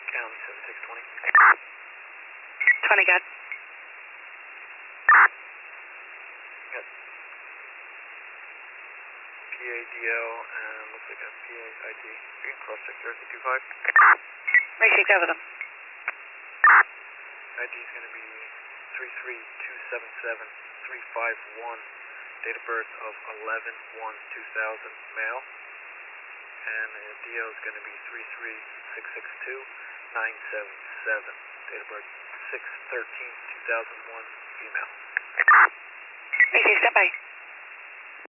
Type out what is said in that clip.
County 7620. 20 got. Yes. PADL and looks like a PAID. You can cross check Jersey 25. Make sure you cover them. ID is going to be 33277-351. Date of birth of 11/1/2000, male. And the DO is going to be 33662-977. Date of birth 6/13/2001, female. Make sure you step by.